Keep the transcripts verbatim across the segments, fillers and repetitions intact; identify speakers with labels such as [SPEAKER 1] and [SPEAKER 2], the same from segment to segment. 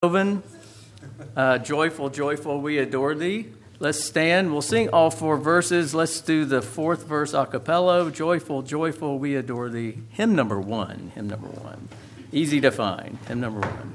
[SPEAKER 1] Oven, uh, joyful, joyful, we adore thee. Let's stand. We'll sing all four verses. Let's do the fourth verse a cappella. Joyful, joyful, we adore thee. Hymn number one. Hymn number one. Easy to find. Hymn number one.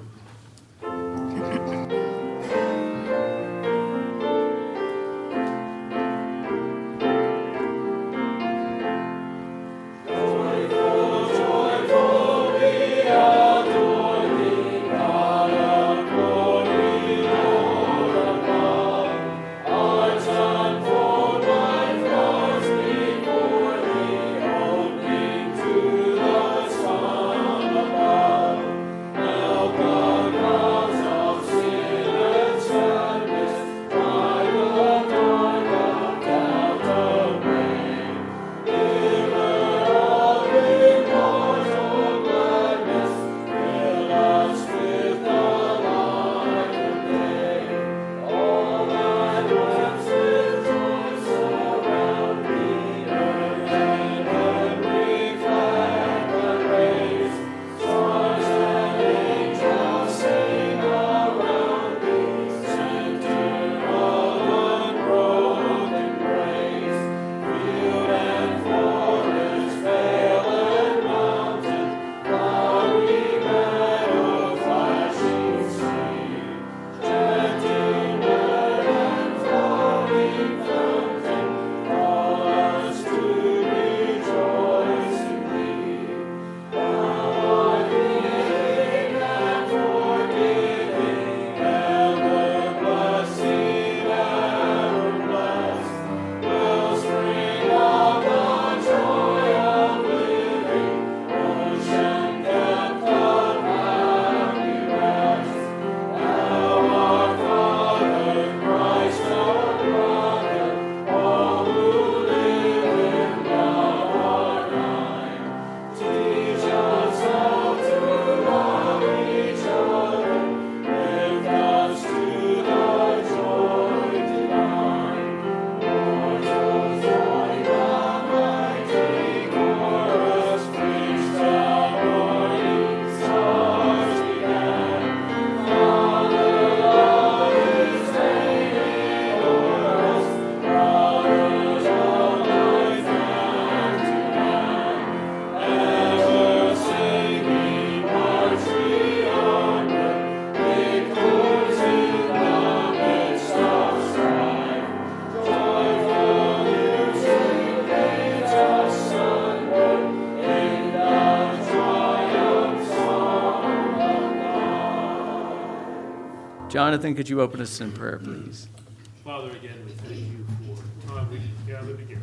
[SPEAKER 1] Jonathan, could you open us in prayer, please?
[SPEAKER 2] Father, again, we thank you for time we can gather together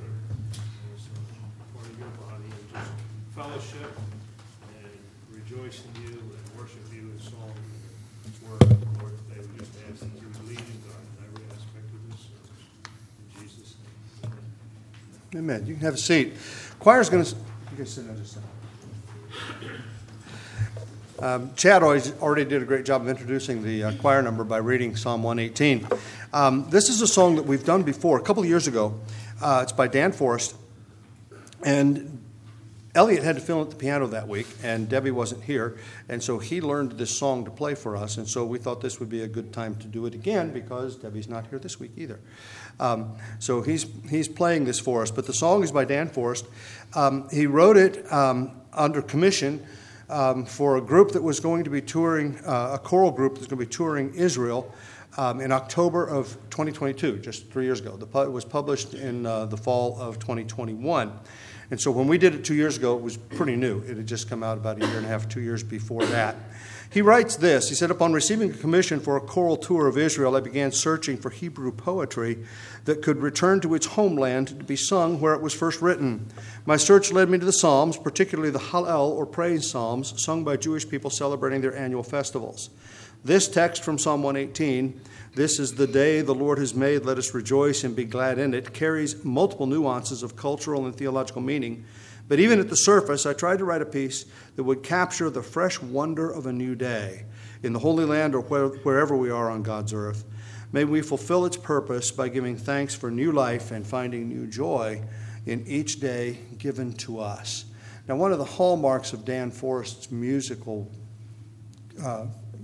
[SPEAKER 2] as a part of your body and just fellowship and rejoice in you and worship you in song and word. Lord, today we just ask that you would lead and guide in every aspect of this service. In Jesus' name, amen.
[SPEAKER 3] Amen. You can have a seat. Choir's going to... You can sit down just a second. Um, Chad always, already did a great job of introducing the uh, choir number by reading Psalm one eighteen. Um, this is a song that we've done before, a couple of years ago. Uh, it's by Dan Forrest. And Elliot had to fill in at the piano that week, and Debbie wasn't here. And so he learned this song to play for us. And so we thought this would be a good time to do it again because Debbie's not here this week either. Um, so he's he's playing this for us. But the song is by Dan Forrest. Um, he wrote it um, under commission Um, for a group that was going to be touring, uh, a choral group that's going to be touring Israel um, in October of twenty twenty-two, just three years ago. The, it was published in uh, the fall of twenty twenty-one. And so when we did it two years ago, it was pretty new. It had just come out about a year and a half, two years before that. He writes this. He said, upon receiving a commission for a choral tour of Israel, I began searching for Hebrew poetry that could return to its homeland to be sung where it was first written. My search led me to the Psalms, particularly the Hallel or praise psalms, sung by Jewish people celebrating their annual festivals. This text from Psalm one eighteen, "This is the day the Lord has made, let us rejoice and be glad in it," carries multiple nuances of cultural and theological meaning. But even at the surface, I tried to write a piece that would capture the fresh wonder of a new day in the Holy Land or where, wherever we are on God's earth. May we fulfill its purpose by giving thanks for new life and finding new joy in each day given to us. Now, one of the hallmarks of Dan Forrest's musical uh,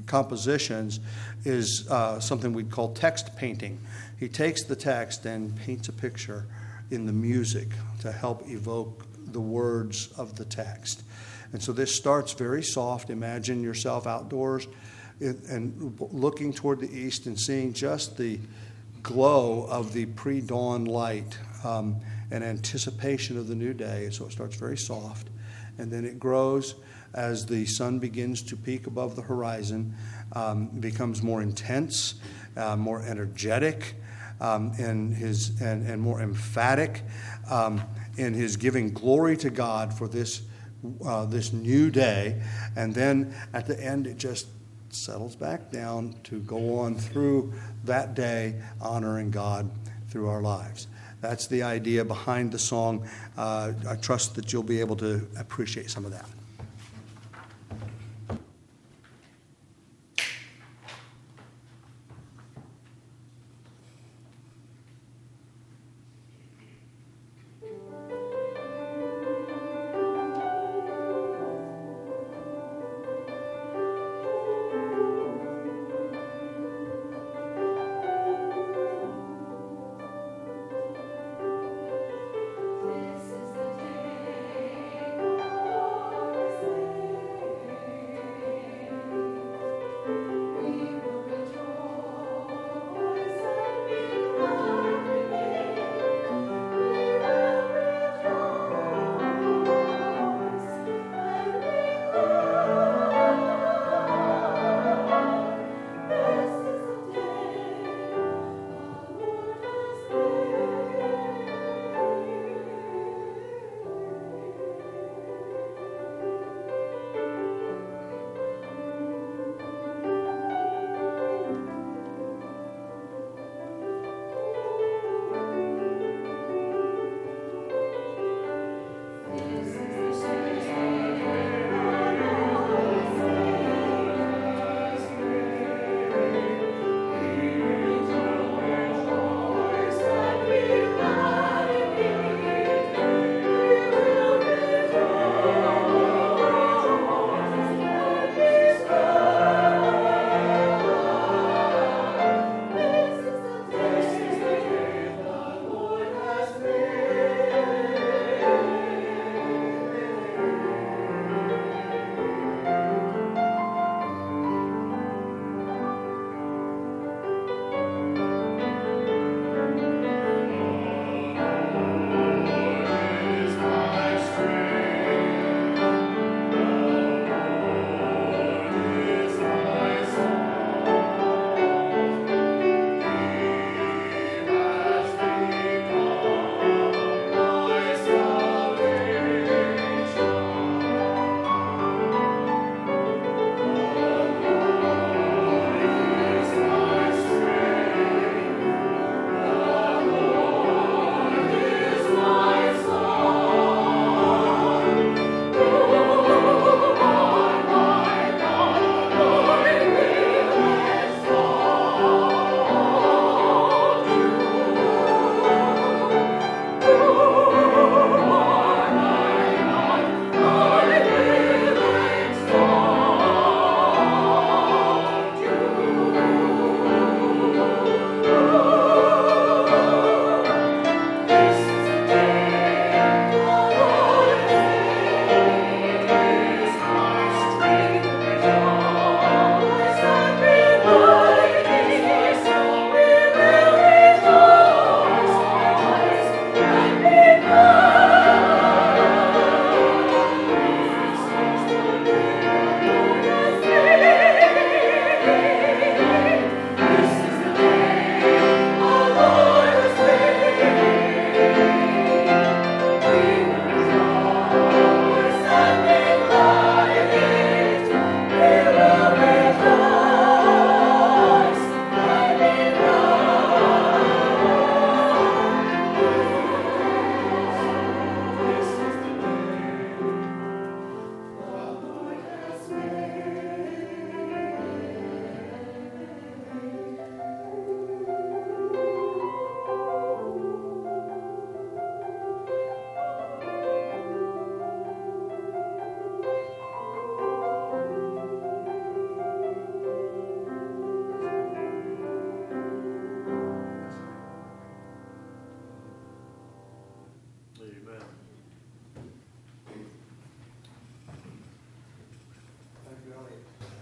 [SPEAKER 3] compositions is uh, something we'd call text painting. He takes the text and paints a picture in the music to help evoke the words of the text. And so this starts very soft. Imagine yourself outdoors and looking toward the east and seeing just the glow of the pre-dawn light um, and anticipation of the new day. So it starts very soft, and then it grows as the sun begins to peak above the horizon, um, becomes more intense, uh, more energetic, um, in his and, and more emphatic um, in his giving glory to God for this uh, this new day. And then at the end, it just settles back down to go on through that day, honoring God through our lives. That's the idea behind the song. Uh, I trust that you'll be able to appreciate some of that.
[SPEAKER 4] This is the day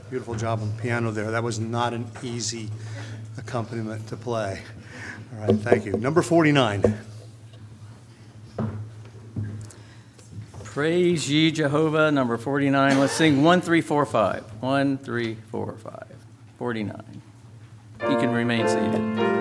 [SPEAKER 3] Beautiful job on the piano there. That was not an easy accompaniment to play. All right, thank you. Number forty-nine.
[SPEAKER 1] Praise ye Jehovah, number forty-nine. Let's sing one, three, four, five. One, three, four, five. forty-nine. You can remain seated.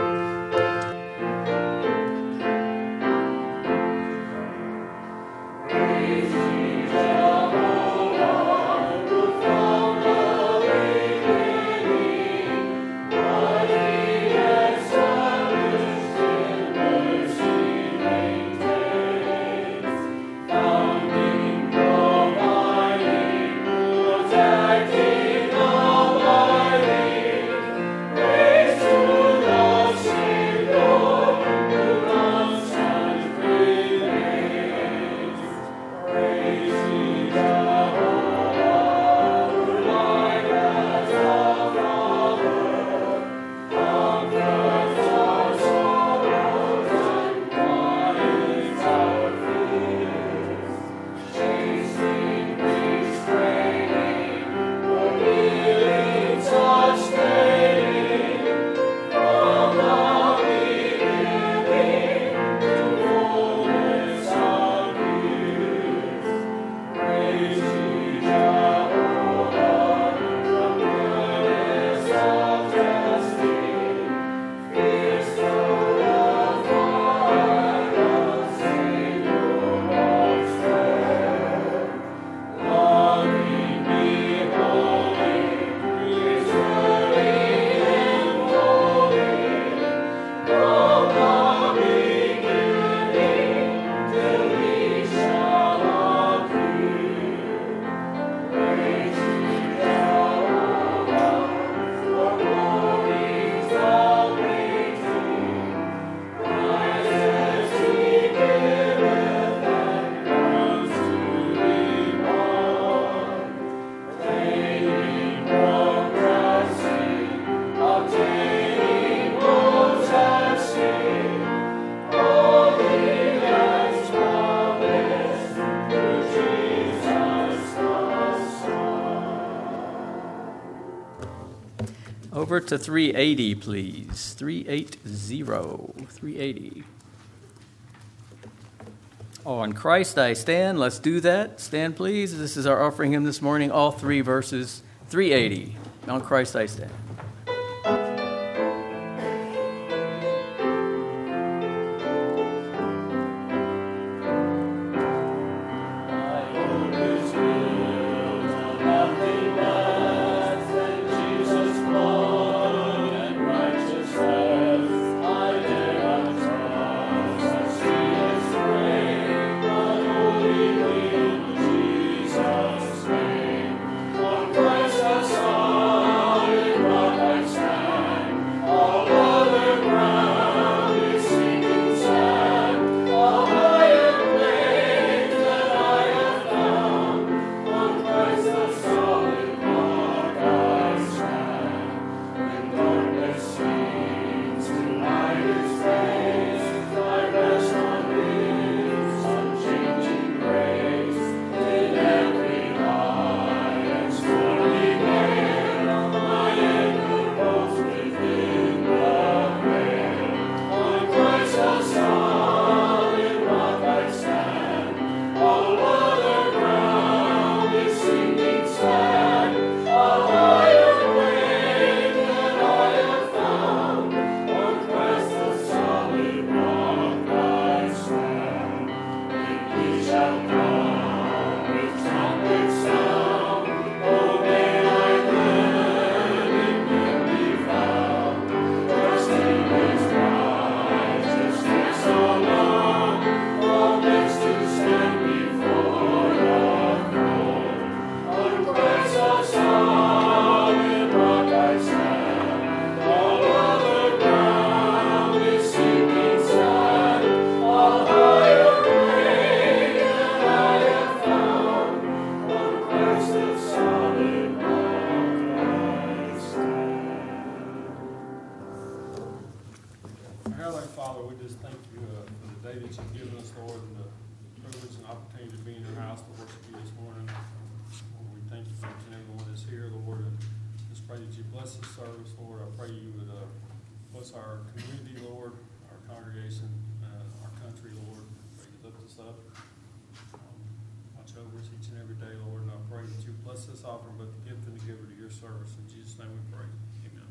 [SPEAKER 1] Over to three eighty, please. three eighty. three eighty. On Christ I stand. Let's do that. Stand, please. This is our offering hymn this morning. All three verses. three eighty. On Christ I stand.
[SPEAKER 4] thank you for each and everyone that's here, Lord. And just pray that you bless this service, Lord. I pray you would uh, bless our community, Lord, our congregation, uh, our country, Lord. I pray you lift us up. Um, watch over us each and every day, Lord. And I pray that you bless this offering, but the gift and the giver to your service. In Jesus' name we pray. Amen.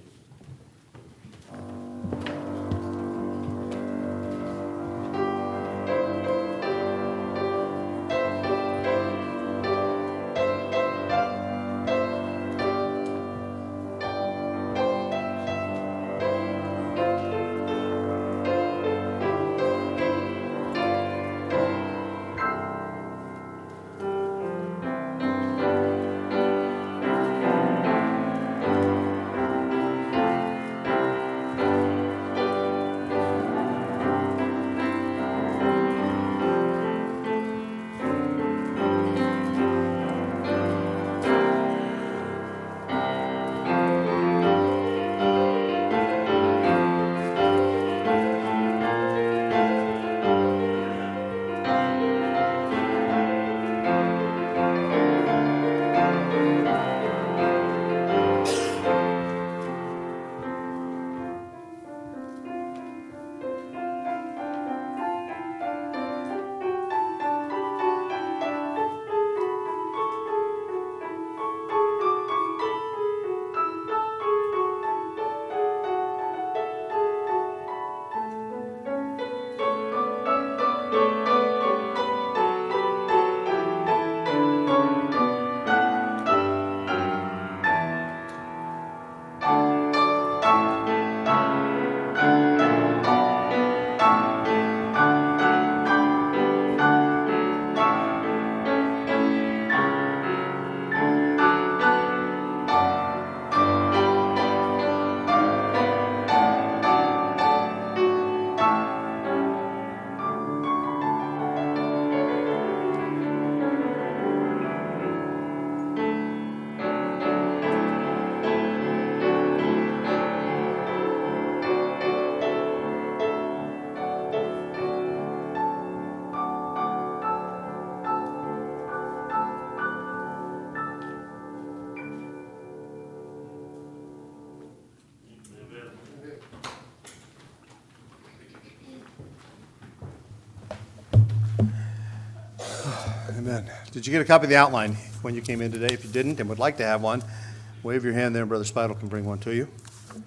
[SPEAKER 3] Amen. Did you get a copy of the outline when you came in today? If you didn't and would like to have one, wave your hand there and Brother Spidle can bring one to you.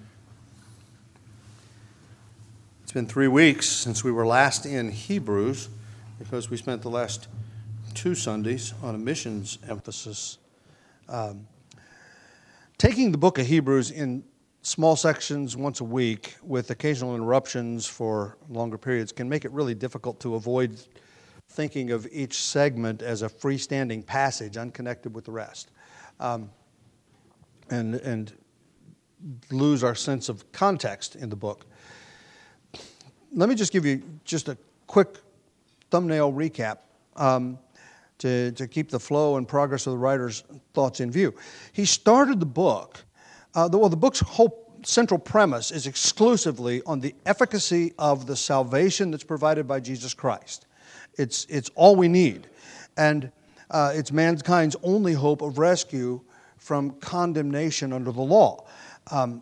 [SPEAKER 3] It's been three weeks since we were last in Hebrews because we spent the last two Sundays on a missions emphasis. Um, taking the book of Hebrews in small sections once a week with occasional interruptions for longer periods can make it really difficult to avoid thinking of each segment as a freestanding passage unconnected with the rest, um, and, and lose our sense of context in the book. Let me just give you just a quick thumbnail recap um, to, to keep the flow and progress of the writer's thoughts in view. He started the book, uh, the, well, the book's whole central premise is exclusively on the efficacy of the salvation that's provided by Jesus Christ. It's it's all we need, and uh, it's mankind's only hope of rescue from condemnation under the law. Um,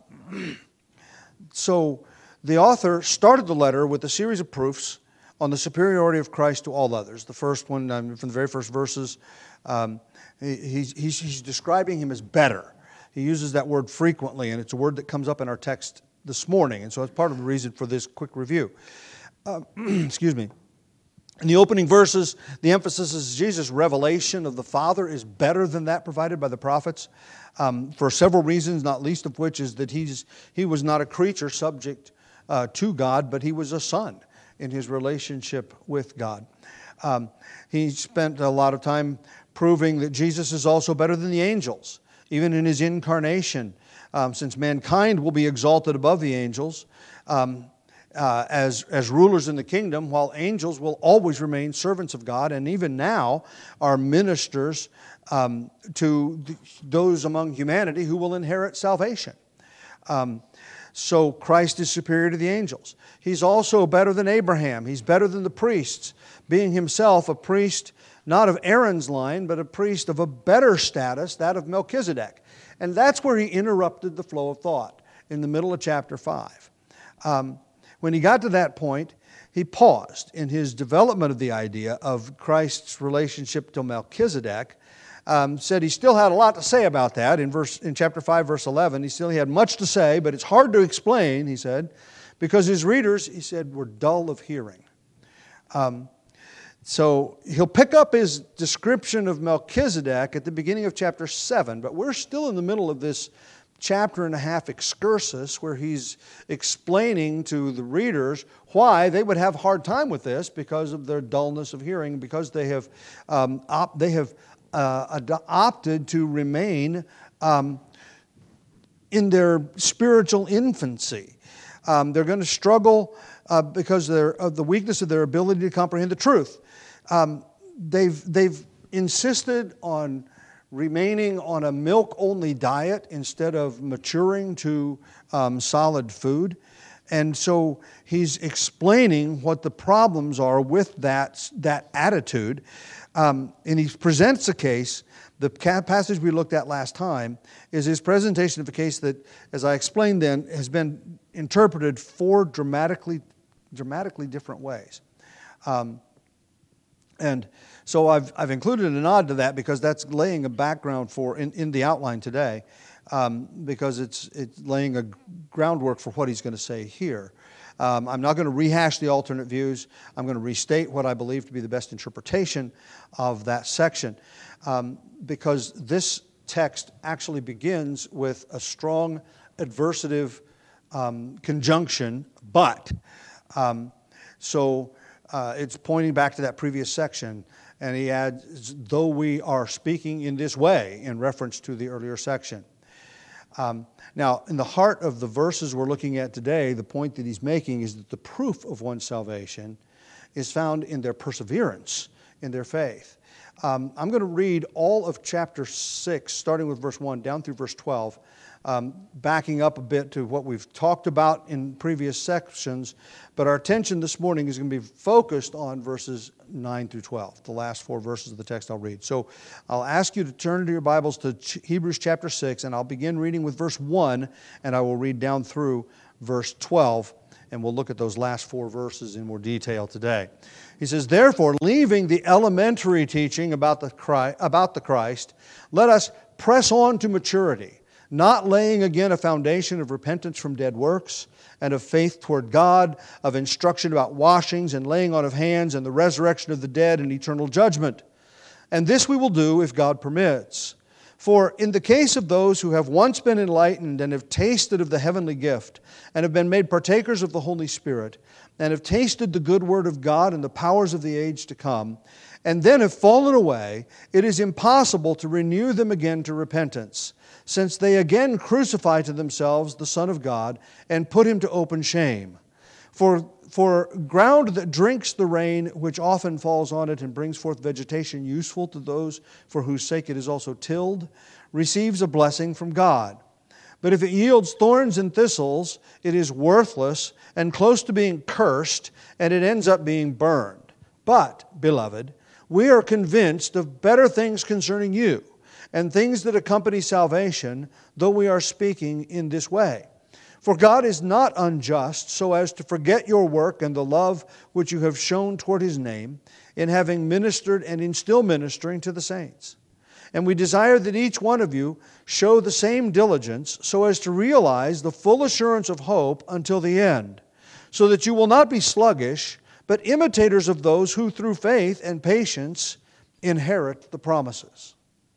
[SPEAKER 3] so the author started the letter with a series of proofs on the superiority of Christ to all others. The first one, um, from the very first verses, um, he, he's, he's, he's describing him as better. He uses that word frequently, and it's a word that comes up in our text this morning, and so it's part of the reason for this quick review. Uh, excuse me. In the opening verses, the emphasis is Jesus' revelation of the Father is better than that provided by the prophets um, for several reasons, not least of which is that he's, he was not a creature subject uh, to God, but he was a son in his relationship with God. Um, he spent a lot of time proving that Jesus is also better than the angels, even in his incarnation, um, since mankind will be exalted above the angels, um, Uh, as, as rulers in the kingdom, while angels will always remain servants of God, and even now are ministers um, to th- those among humanity who will inherit salvation. Um, so Christ is superior to the angels. He's also better than Abraham. He's better than the priests, being himself a priest not of Aaron's line, but a priest of a better status, that of Melchizedek. And that's where he interrupted the flow of thought in the middle of chapter five. Um, when he got to that point, he paused in his development of the idea of Christ's relationship to Melchizedek. Um, said he still had a lot to say about that in verse in chapter five, verse eleven. He still he had much to say, but it's hard to explain, he said, because his readers, he said, were dull of hearing. Um, so he'll pick up his description of Melchizedek at the beginning of chapter seven, but we're still in the middle of this chapter and a half excursus where he's explaining to the readers why they would have a hard time with this because of their dullness of hearing, because they have um, op- they have uh, ad- opted to remain um, in their spiritual infancy. Um, they're going to struggle uh, because of the weakness of their ability to comprehend the truth. Um, they've they've insisted on remaining on a milk-only diet instead of maturing to um, solid food. And so he's explaining what the problems are with that, that attitude. Um, and he presents a case. The passage we looked at last time is his presentation of a case that, as I explained then, has been interpreted four dramatically, dramatically different ways. Um, and so I've I've included a nod to that because that's laying a background for in, in the outline today, um, because it's it's laying a groundwork for what he's going to say here. Um, I'm not going to rehash the alternate views. I'm going to restate what I believe to be the best interpretation of that section, um, because this text actually begins with a strong adversative um, conjunction, but. Um, so uh, it's pointing back to that previous section. And he adds, though we are speaking in this way, in reference to the earlier section. Um, now, in the heart of the verses we're looking at today, the point that he's making is that the proof of one's salvation is found in their perseverance, in their faith. Um, I'm going to read all of chapter six, starting with verse one, down through verse twelve, um, backing up a bit to what we've talked about in previous sections. But our attention this morning is going to be focused on verses nine through twelve, the last four verses of the text I'll read. So I'll ask you to turn to your Bibles to Hebrews chapter six, and I'll begin reading with verse one, and I will read down through verse twelve, and we'll look at those last four verses in more detail today. He says, therefore, leaving the elementary teaching about the Christ, about the Christ, let us press on to maturity, not laying again a foundation of repentance from dead works, and of faith toward God, of instruction about washings and laying on of hands and the resurrection of the dead and eternal judgment. And this we will do if God permits. For in the case of those who have once been enlightened and have tasted of the heavenly gift and have been made partakers of the Holy Spirit and have tasted the good word of God and the powers of the age to come, and then have fallen away, it is impossible to renew them again to repentance, since they again crucify to themselves the Son of God and put him to open shame. For, for ground that drinks the rain which often falls on it and brings forth vegetation useful to those for whose sake it is also tilled, receives a blessing from God. But if it yields thorns and thistles, it is worthless and close to being cursed, and it ends up being burned. But, beloved, we are convinced of better things concerning you, and things that accompany salvation, though we are speaking in this way. For God is not unjust, so as to forget your work and the love which you have shown toward his name, in having ministered and in still ministering to the saints. And we desire that each one of you show the same diligence, so as to realize the full assurance of hope until the end, so that you will not be sluggish, but imitators of those who through faith and patience inherit the promises.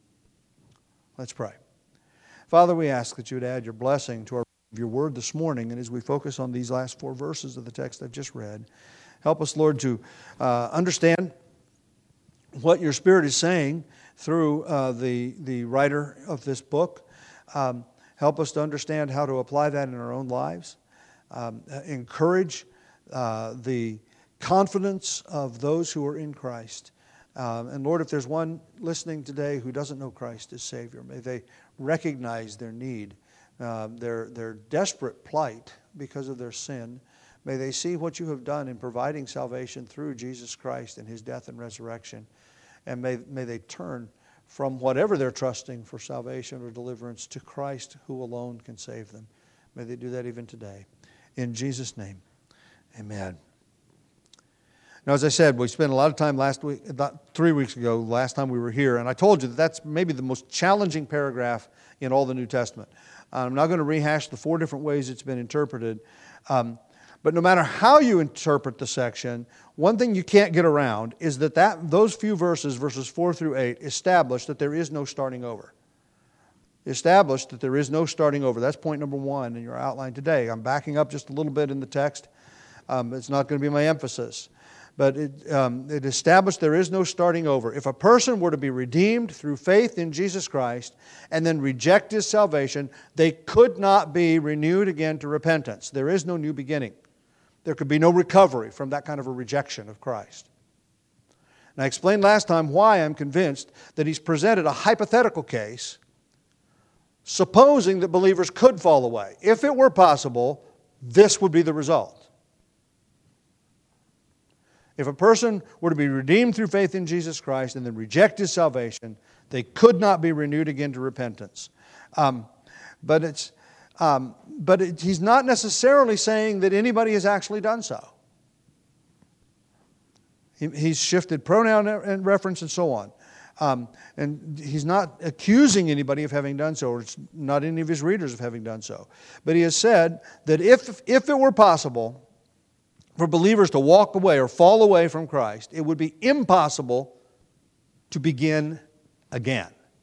[SPEAKER 3] Let's pray. Father, we ask that you would add your blessing to our, your word this morning, and as we focus on these last four verses of the text I've just read, help us, Lord, to uh, understand what your Spirit is saying through uh, the, the writer of this book. Um, help us to understand how to apply that in our own lives. Um, encourage uh, the confidence of those who are in Christ. Um, and Lord, if there's one listening today who doesn't know Christ as Savior, may they recognize their need, uh, their, their desperate plight because of their sin. May they see what you have done in providing salvation through Jesus Christ and his death and resurrection. and may, may they turn from whatever they're trusting for salvation or deliverance to Christ, who alone can save them. May they do that even today. In Jesus' name, amen. Now, as I said, we spent a lot of time last week, about three weeks ago, last time we were here, and I told you that that's maybe the most challenging paragraph in all the New Testament. I'm not going to rehash the four different ways it's been interpreted, um, but no matter how you interpret the section, one thing you can't get around is that, that those few verses, verses four through eight, establish that there is no starting over. Establish that there is no starting over. That's point number one in your outline today. I'm backing up just a little bit in the text. Um, it's not going to be my emphasis. But it, um, it established there is no starting over. If a person were to be redeemed through faith in Jesus Christ and then reject His salvation, they could not be renewed again to repentance. There is no new beginning. There could be no recovery from that kind of a rejection of Christ. And I explained last time why I'm convinced that he's presented a hypothetical case, supposing that believers could fall away. If it were possible, this would be the result. If a person were to be redeemed through faith in Jesus Christ and then reject His salvation, they could not be renewed again to repentance. Um, but it's, um, but it, he's not necessarily saying that anybody has actually done so. He, he's shifted pronoun and reference and so on. Um, and he's not accusing anybody of having done so, or it's not any of his readers of having done so. But he has said that if if it were possible for believers to walk away or fall away from Christ, it would be impossible to begin again.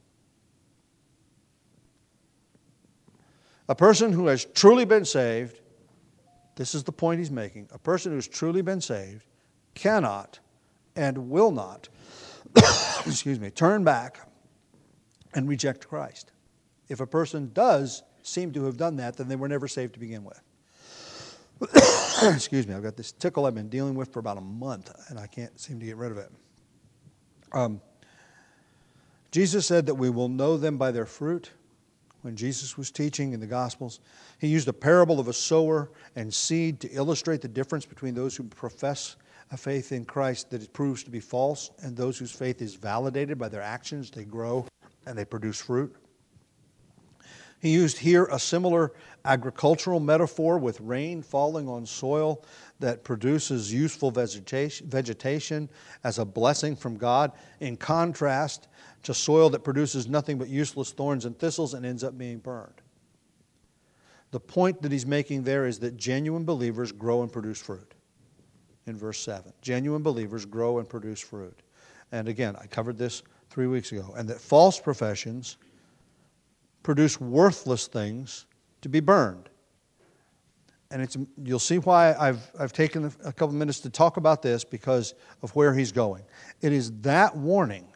[SPEAKER 3] A person who has truly been saved, this is the point he's making, a person who has truly been saved cannot and will not, excuse me, turn back and reject Christ. If a person does seem to have done that, then they were never saved to begin with. Excuse me, I've got this tickle I've been dealing with for about a month, and I can't seem to get rid of it. Um, Jesus said that we will know them by their fruit. When Jesus was teaching in the Gospels, He used a parable of a sower and seed to illustrate the difference between those who profess a faith in Christ that it proves to be false and those whose faith is validated by their actions. They grow and they produce fruit. He used here a similar agricultural metaphor with rain falling on soil that produces useful vegetation, vegetation as a blessing from God, in contrast to soil that produces nothing but useless thorns and thistles and ends up being burned. The point that he's making there is that genuine believers grow and produce fruit. In verse seven, genuine believers grow and produce fruit. And again, I covered this three weeks ago. And that false professions produce worthless things to be burned. And it's, you'll see why I've, I've taken a couple minutes to talk about this, because of where he's going. It is that warning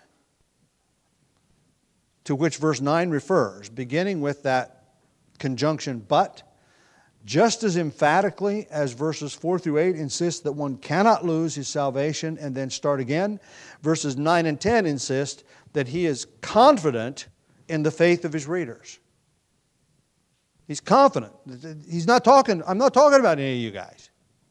[SPEAKER 3] to which verse nine refers, beginning with that conjunction, but, just as emphatically as verses four through eight insist that one cannot lose his salvation and then start again, verses nine and ten insist that he is confident in the faith of his readers. He's confident. He's not talking, I'm not talking about any of you guys.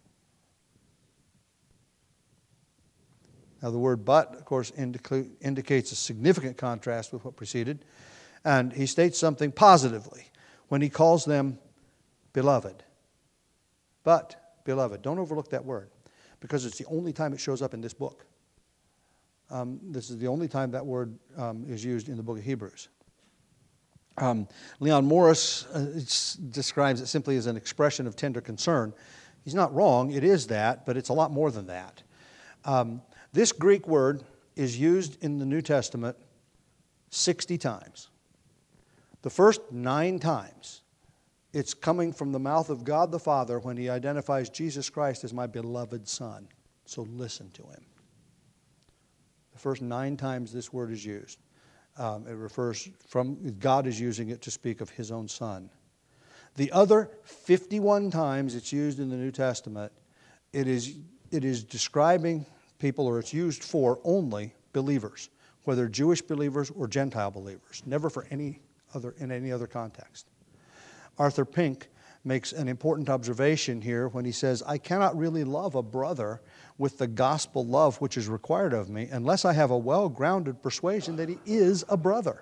[SPEAKER 3] Now the word but, of course, indica- indicates a significant contrast with what preceded. And he states something positively when he calls them beloved. But, beloved, don't overlook that word, because it's the only time it shows up in this book. Um, this is the only time that word um, is used in the book of Hebrews. Um, Leon Morris uh, describes it simply as an expression of tender concern. He's not wrong, it is that, but it's a lot more than that. Um, this Greek word is used in the New Testament sixty times. The first nine times, it's coming from the mouth of God the Father when He identifies Jesus Christ as my beloved Son. So listen to Him. The first nine times this word is used. Um, it refers from, God is using it to speak of His own Son. The other fifty-one times it's used in the New Testament, it is, it is describing people, or it's used for only believers, whether Jewish believers or Gentile believers, never for any other, in any other context. Arthur Pink makes an important observation here when he says, I cannot really love a brother with the gospel love which is required of me unless I have a well-grounded persuasion that he is a brother.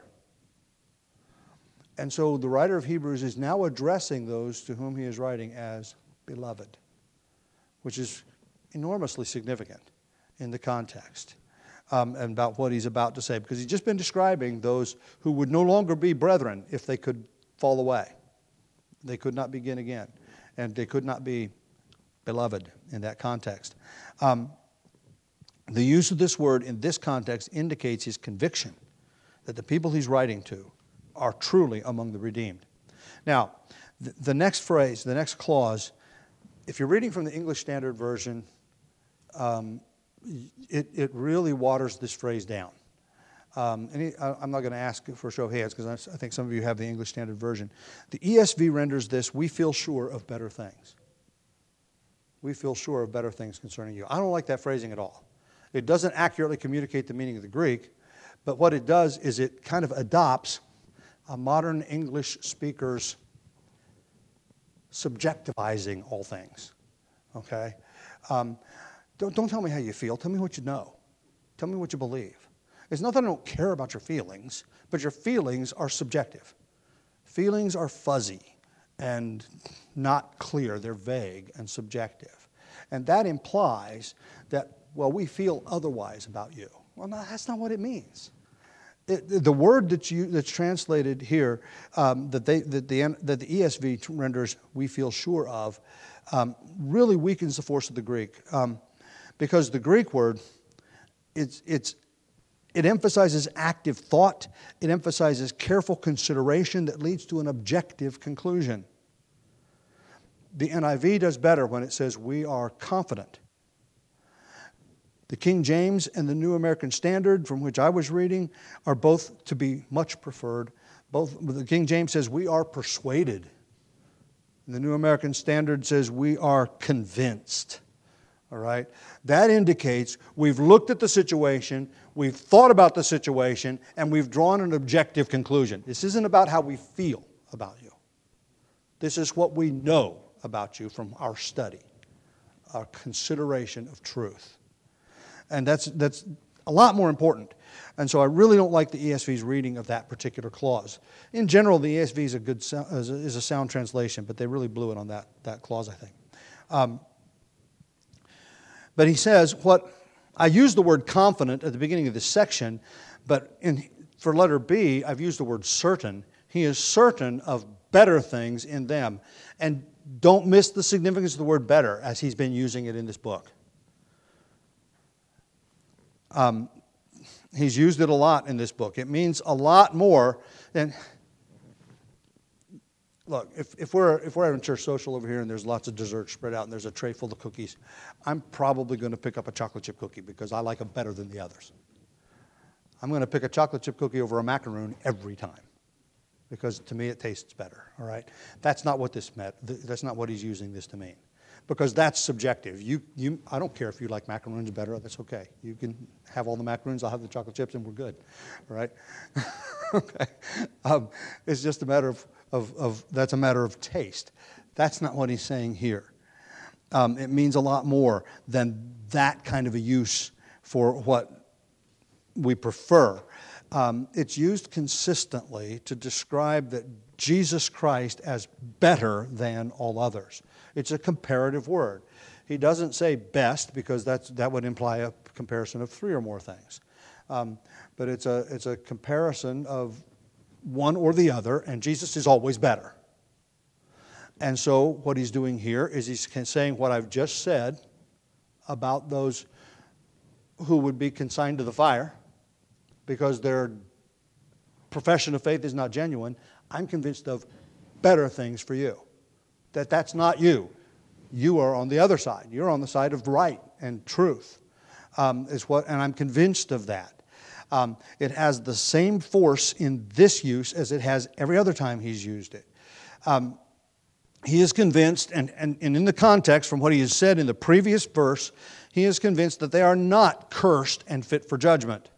[SPEAKER 3] And so the writer of Hebrews is now addressing those to whom he is writing as beloved, which is enormously significant in the context um, and about what he's about to say, because he's just been describing those who would no longer be brethren if they could fall away. They could not begin again, and they could not be beloved in that context. Um, the use of this word in this context indicates his conviction that the people he's writing to are truly among the redeemed. Now, the, the next phrase, the next clause, if you're reading from the English Standard Version, um, it, it really waters this phrase down. Um, and he, I, I'm not going to ask for a show of hands because I, I think some of you have the English Standard Version. The E S V renders this, we feel sure of better things. We feel sure of better things concerning you. I don't like that phrasing at all. It doesn't accurately communicate the meaning of the Greek, but what it does is it kind of adopts a modern English speaker's subjectivizing all things. Okay? Um, don't, don't tell me how you feel. Tell me what you know. Tell me what you believe. It's not that I don't care about your feelings, but your feelings are subjective. Feelings are fuzzy and not clear. They're vague and subjective. And that implies that, well, we feel otherwise about you. Well, no, that's not what it means. It, the word that you, that's translated here, um, that, they, that, the, that the E S V renders we feel sure of, um, really weakens the force of the Greek. Um, because the Greek word, it's, it's, it emphasizes active thought. It emphasizes careful consideration that leads to an objective conclusion. The N I V does better when it says we are confident. The King James and the New American Standard, from which I was reading, are both to be much preferred. Both, the King James says we are persuaded. The New American Standard says we are convinced. All right? That indicates we've looked at the situation, we've thought about the situation, and we've drawn an objective conclusion. This isn't about how we feel about you. This is what we know about you from our study, our consideration of truth. And that's that's a lot more important. And so I really don't like the E S V's reading of that particular clause. In general, the E S V is a good is a, is a sound translation, but they really blew it on that, that clause, I think. Um, but he says, what I used the word confident at the beginning of this section, but in, for letter B, I've used the word certain. He is certain of better things in them. And don't miss the significance of the word better as he's been using it in this book. Um, he's used it a lot in this book. It means a lot more than... Look, if, if we're if we're having church social over here and there's lots of dessert spread out and there's a tray full of cookies, I'm probably going to pick up a chocolate chip cookie because I like them better than the others. I'm going to pick a chocolate chip cookie over a macaroon every time because to me it tastes better. All right, that's not what this meant. That's not what he's using this to mean. Because that's subjective. You, you, I don't care if you like macaroons better. That's okay. You can have all the macaroons. I'll have the chocolate chips, and we're good. All right? Okay. Um, it's just a matter of, of, of, that's a matter of taste. That's not what he's saying here. Um, it means a lot more than that kind of a use for what we prefer. Um, it's used consistently to describe that Jesus Christ as better than all others. It's a comparative word. He doesn't say best because that's, that would imply a comparison of three or more things. Um, but it's a, it's a comparison of one or the other, and Jesus is always better. And so what he's doing here is he's saying what I've just said about those who would be consigned to the fire because their profession of faith is not genuine. I'm convinced of better things for you. That that's not you. You are on the other side. You're on the side of right and truth. Um, is what, and I'm convinced of that. Um, it has the same force in this use as it has every other time he's used it. Um, he is convinced, and, and, and in the context from what he has said in the previous verse, he is convinced that they are not cursed and fit for judgment.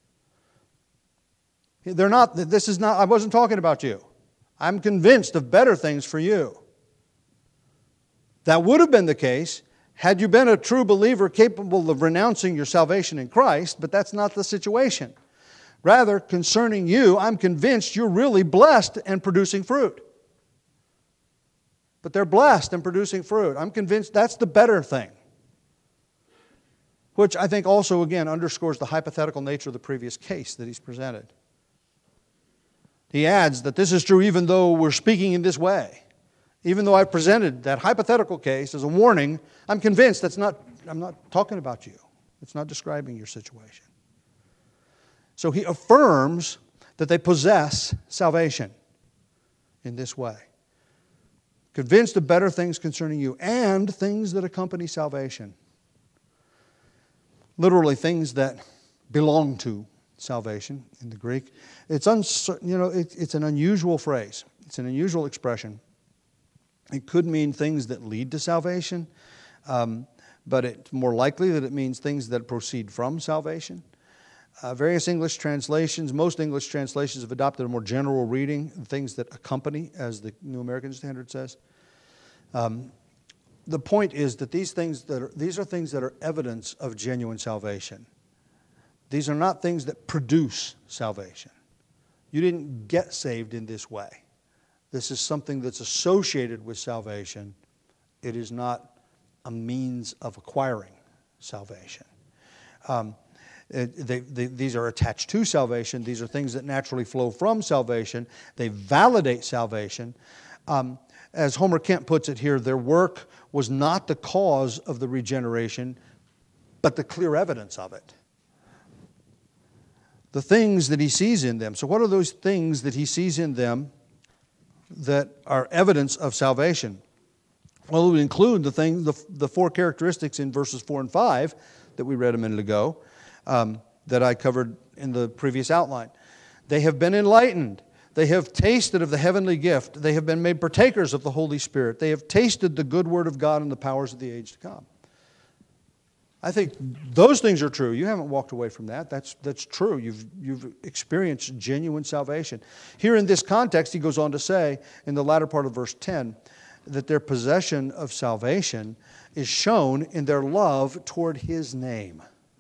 [SPEAKER 3] They're not, this is not, I wasn't talking about you. I'm convinced of better things for you. That would have been the case had you been a true believer capable of renouncing your salvation in Christ, but that's not the situation. Rather, concerning you, I'm convinced you're really blessed and producing fruit. But they're blessed and producing fruit. I'm convinced that's the better thing. Which I think also, again, underscores the hypothetical nature of the previous case that he's presented. He adds that this is true even though we're speaking in this way. Even though I've presented that hypothetical case as a warning, I'm convinced that's not, I'm not talking about you. It's not describing your situation. So he affirms that they possess salvation in this way. Convinced of better things concerning you and things that accompany salvation. Literally things that belong to salvation in the Greek. It's uncertain, you know, it, it's an unusual phrase. It's an unusual expression. It could mean things that lead to salvation, um, but it's more likely that it means things that proceed from salvation. Uh, various English translations, most English translations have adopted a more general reading, things that accompany, as the New American Standard says. Um, the point is that these things that are, these are things that are evidence of genuine salvation. These are not things that produce salvation. You didn't get saved in this way. This is something that's associated with salvation. It is not a means of acquiring salvation. Um, it, they, they, these are attached to salvation. These are things that naturally flow from salvation. They validate salvation. Um, as Homer Kent puts it here, their work was not the cause of the regeneration, but the clear evidence of it. The things that he sees in them. So what are those things that he sees in them that are evidence of salvation? Well, it would include the thing, the, the four characteristics in verses four and five that we read a minute ago, um, that I covered in the previous outline. They have been enlightened. They have tasted of the heavenly gift. They have been made partakers of the Holy Spirit. They have tasted the good word of God and the powers of the age to come. I think those things are true. You haven't walked away from that. That's, that's true. You've, you've experienced genuine salvation. Here in this context, he goes on to say, in the latter part of verse ten, that their possession of salvation is shown in their love toward His name.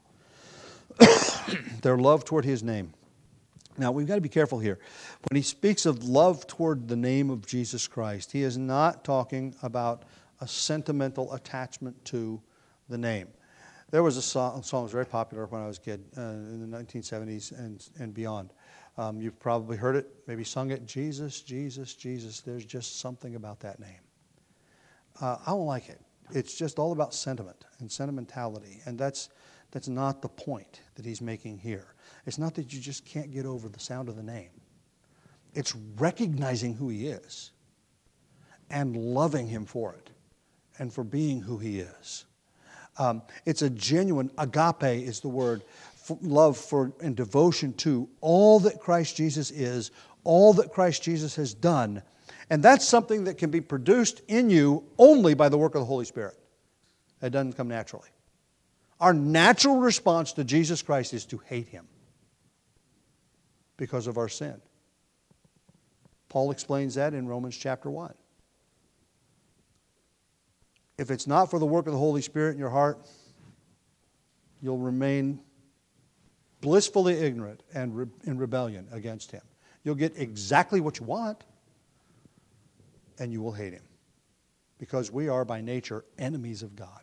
[SPEAKER 3] Their love toward His name. Now, we've got to be careful here. When he speaks of love toward the name of Jesus Christ, he is not talking about a sentimental attachment to the name. There was a song, song that was very popular when I was a kid, uh, in the nineteen seventies and, and beyond. Um, you've probably heard it, maybe sung it, Jesus, Jesus, Jesus. There's just something about that name. Uh, I don't like it. It's just all about sentiment and sentimentality, and that's that's not the point that he's making here. It's not that you just can't get over the sound of the name. It's recognizing who He is and loving Him for it and for being who He is. Um, it's a genuine, agape is the word, f- love for and devotion to all that Christ Jesus is, all that Christ Jesus has done. And that's something that can be produced in you only by the work of the Holy Spirit. It doesn't come naturally. Our natural response to Jesus Christ is to hate Him because of our sin. Paul explains that in Romans chapter one. If it's not for the work of the Holy Spirit in your heart, you'll remain blissfully ignorant and re- in rebellion against Him. You'll get exactly what you want, and you will hate Him. Because we are by nature enemies of God.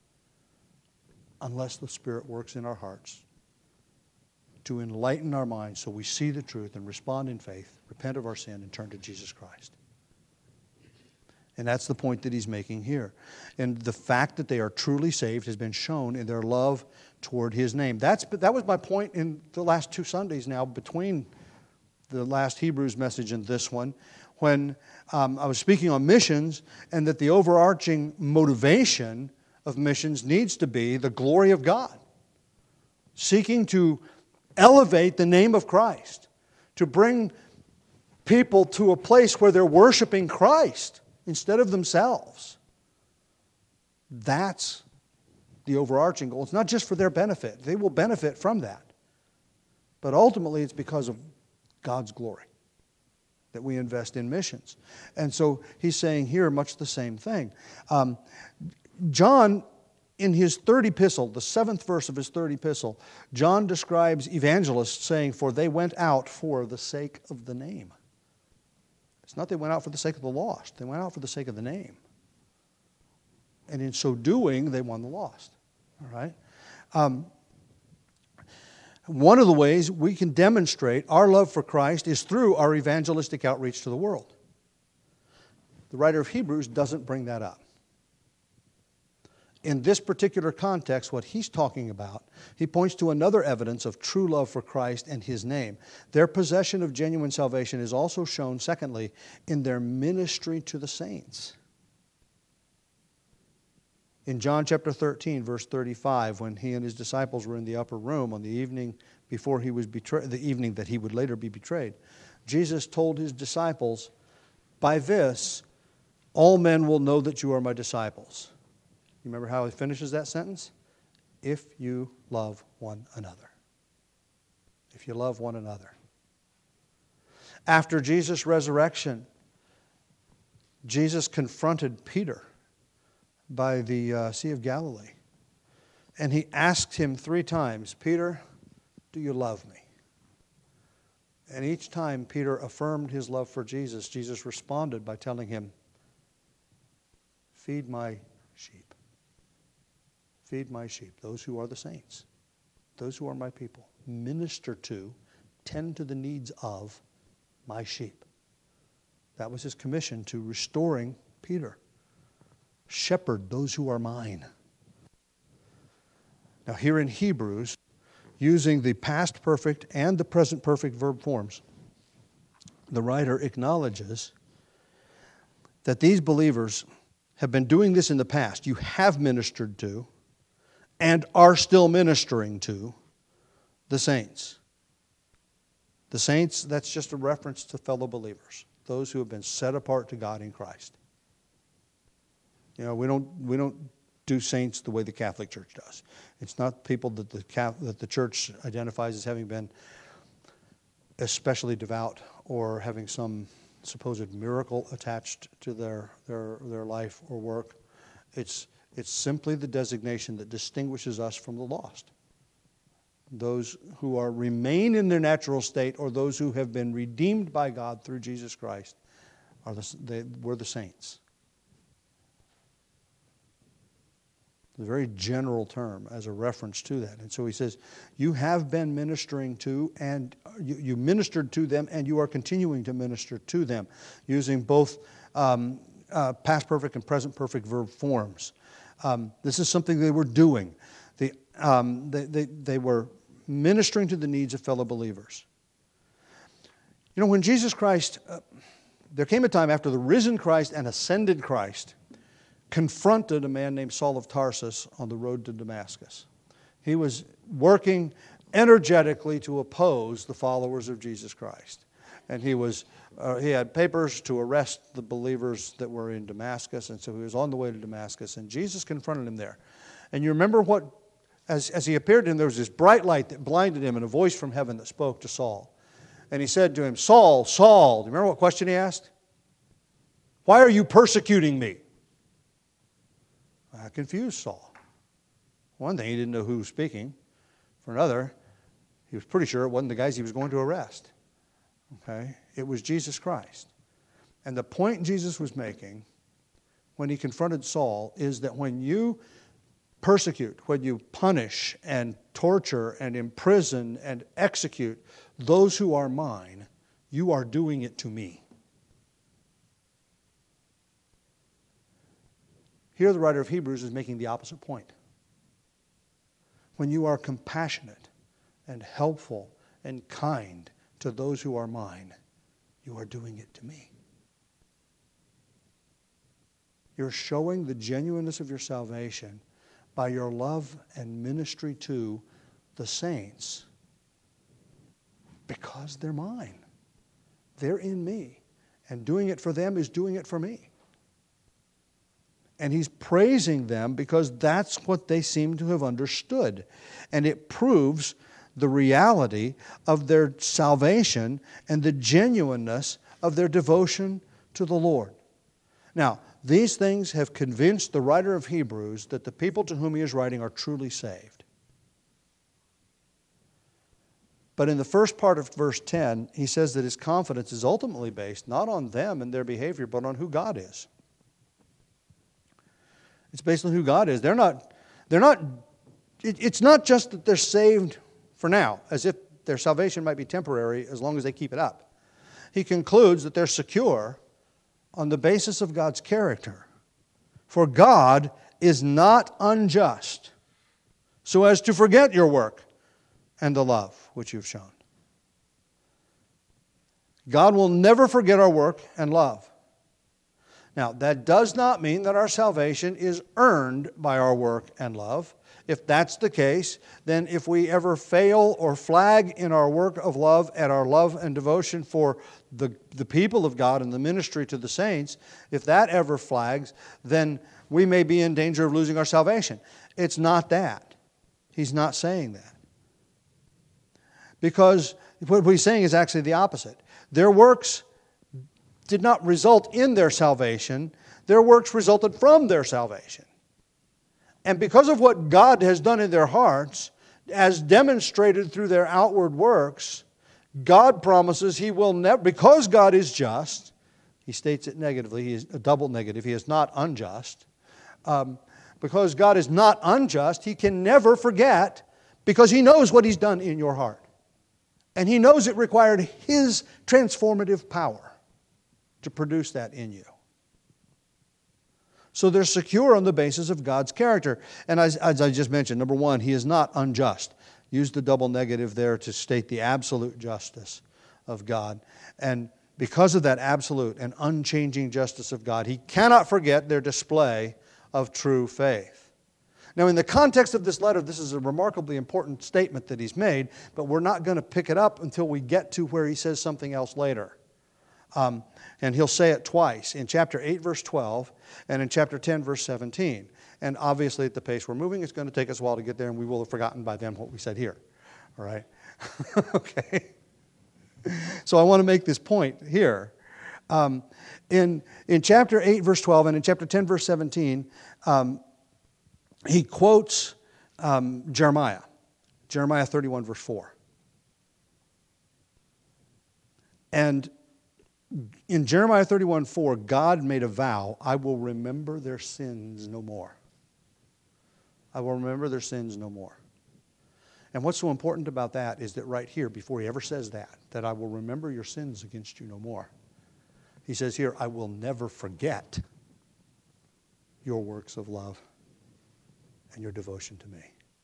[SPEAKER 3] Unless the Spirit works in our hearts to enlighten our minds so we see the truth and respond in faith, repent of our sin, and turn to Jesus Christ. And that's the point that he's making here. And the fact that they are truly saved has been shown in their love toward His name. That's, that was my point in the last two Sundays now, between the last Hebrews message and this one, when um, I was speaking on missions, and that the overarching motivation of missions needs to be the glory of God. Seeking to elevate the name of Christ. To bring people to a place where they're worshiping Christ instead of themselves. That's the overarching goal. It's not just for their benefit. They will benefit from that. But ultimately it's because of God's glory that we invest in missions. And so he's saying here much the same thing. Um, John, in his third epistle, the seventh verse of his third epistle, John describes evangelists saying, for they went out for the sake of the name. It's not they went out for the sake of the lost. They went out for the sake of the name. And in so doing, they won the lost. All right? Um, one of the ways we can demonstrate our love for Christ is through our evangelistic outreach to the world. The writer of Hebrews doesn't bring that up. In this particular context, what he's talking about, he points to another evidence of true love for Christ and His name. Their possession of genuine salvation is also shown, secondly, in their ministry to the saints. In John chapter thirteen, verse thirty-five, when he and his disciples were in the upper room on the evening before he was betrayed, the evening that he would later be betrayed, Jesus told his disciples, by this, all men will know that you are my disciples. You remember how he finishes that sentence? If you love one another. If you love one another. After Jesus' resurrection, Jesus confronted Peter by the uh, Sea of Galilee. And he asked him three times, Peter, do you love me? And each time Peter affirmed his love for Jesus, Jesus responded by telling him, feed my sheep. Feed my sheep, those who are the saints, those who are my people. Minister to, tend to the needs of my sheep. That was his commission to restoring Peter. Shepherd those who are mine. Now here in Hebrews, using the past perfect and the present perfect verb forms, the writer acknowledges that these believers have been doing this in the past. You have ministered to and are still ministering to the saints. The saints, that's just a reference to fellow believers, those who have been set apart to God in Christ. You know, we don't we don't do saints the way the Catholic Church does. It's not people that the that the church identifies as having been especially devout or having some supposed miracle attached to their their their life or work. It's it's simply the designation that distinguishes us from the lost. Those who are remain in their natural state, or those who have been redeemed by God through Jesus Christ, are the they, we're the saints. A very general term as a reference to that. And so he says, you have been ministering to, and you, you ministered to them, and you are continuing to minister to them, using both um, uh, past perfect and present perfect verb forms. Um, this is something they were doing. The, um, they, they, they were ministering to the needs of fellow believers. You know, when Jesus Christ, uh, there came a time after the risen Christ and ascended Christ confronted a man named Saul of Tarsus on the road to Damascus. He was working energetically to oppose the followers of Jesus Christ. And he was uh, he had papers to arrest the believers that were in Damascus, and so he was on the way to Damascus, and Jesus confronted him there. And you remember what, as, as he appeared to him, there was this bright light that blinded him, and a voice from heaven that spoke to Saul. And he said to him, Saul, Saul, do you remember what question he asked? Why are you persecuting me? That confused Saul. One thing, he didn't know who was speaking. For another, he was pretty sure it wasn't the guys he was going to arrest. Okay? It was Jesus Christ. And the point Jesus was making when he confronted Saul is that when you persecute, when you punish and torture and imprison and execute those who are mine, you are doing it to me. Here the writer of Hebrews is making the opposite point. When you are compassionate and helpful and kind to those who are mine, you are doing it to me. You're showing the genuineness of your salvation by your love and ministry to the saints because they're mine. They're in me. And doing it for them is doing it for me. And he's praising them because that's what they seem to have understood. And it proves the reality of their salvation and the genuineness of their devotion to the Lord. Now, these things have convinced the writer of Hebrews that the people to whom he is writing are truly saved. But in the first part of verse ten, he says that his confidence is ultimately based not on them and their behavior, but on who God is. It's based on who God is. They're not, they're not, it, it's not just that they're saved for now, as if their salvation might be temporary as long as they keep it up. He concludes that they're secure on the basis of God's character. For God is not unjust, so as to forget your work and the love which you've shown. God will never forget our work and love. Now, that does not mean that our salvation is earned by our work and love. If that's the case, then if we ever fail or flag in our work of love and our love and devotion for the, the people of God and the ministry to the saints, if that ever flags, then we may be in danger of losing our salvation. It's not that. He's not saying that. Because what he's saying is actually the opposite. Their works did not result in their salvation. Their works resulted from their salvation. And because of what God has done in their hearts, as demonstrated through their outward works, God promises He will never, because God is just, He states it negatively, He is a double negative, He is not unjust. Um, because God is not unjust, He can never forget, because He knows what He's done in your heart. And He knows it required His transformative power to produce that in you. So they're secure on the basis of God's character. And as, as I just mentioned, number one, He is not unjust. Use the double negative there to state the absolute justice of God. And because of that absolute and unchanging justice of God, He cannot forget their display of true faith. Now, in the context of this letter, this is a remarkably important statement that he's made, but we're not going to pick it up until we get to where he says something else later. Um, and he'll say it twice, in chapter eight, verse twelve, and in chapter ten, verse seventeen. And obviously, at the pace we're moving, it's going to take us a while to get there, and we will have forgotten by then what we said here. All right? Okay. So I want to make this point here. Um, in, in chapter eight, verse twelve, and in chapter ten, verse seventeen, um, he quotes um, Jeremiah. Jeremiah thirty-one, verse four. And in Jeremiah thirty-one, four, God made a vow, I will remember their sins no more. I will remember their sins no more. And what's so important about that is that right here, before he ever says that, that I will remember your sins against you no more, he says here, I will never forget your works of love and your devotion to me.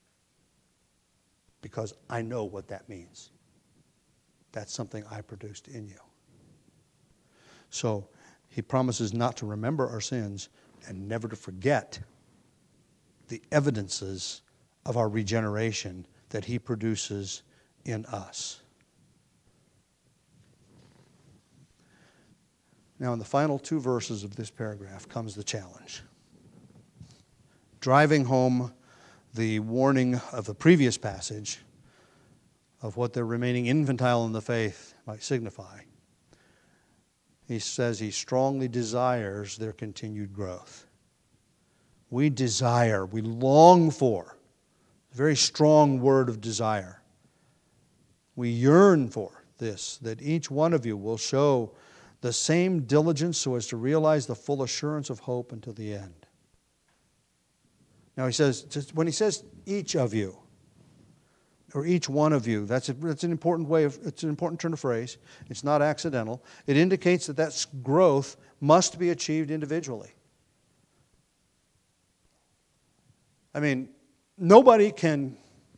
[SPEAKER 3] Because I know what that means. That's something I produced in you. So he promises not to remember our sins and never to forget the evidences of our regeneration that he produces in us. Now, in the final two verses of this paragraph comes the challenge. Driving home the warning of the previous passage of what their remaining infantile in the faith might signify. He says he strongly desires their continued growth. We desire, we long for, a very strong word of desire. We yearn for this, that each one of you will show the same diligence so as to realize the full assurance of hope until the end. Now he says, just when he says each of you, or each one of you, that's, a, that's an important way of, it's an important turn of phrase. It's not accidental. It indicates that that growth must be achieved individually. I mean, nobody can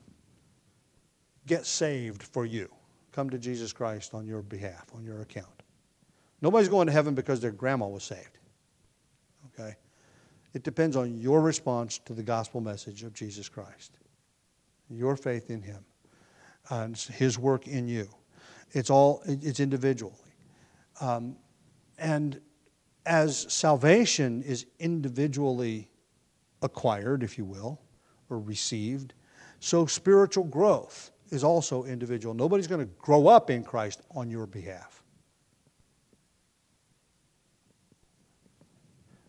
[SPEAKER 3] get saved for you. Come to Jesus Christ on your behalf, on your account. Nobody's going to heaven because their grandma was saved. Okay? It depends on your response to the gospel message of Jesus Christ. Your faith in Him. And His work in you. It's all, it's individually. Um, and as salvation is individually acquired, if you will, or received, so spiritual growth is also individual. Nobody's going to grow up in Christ on your behalf.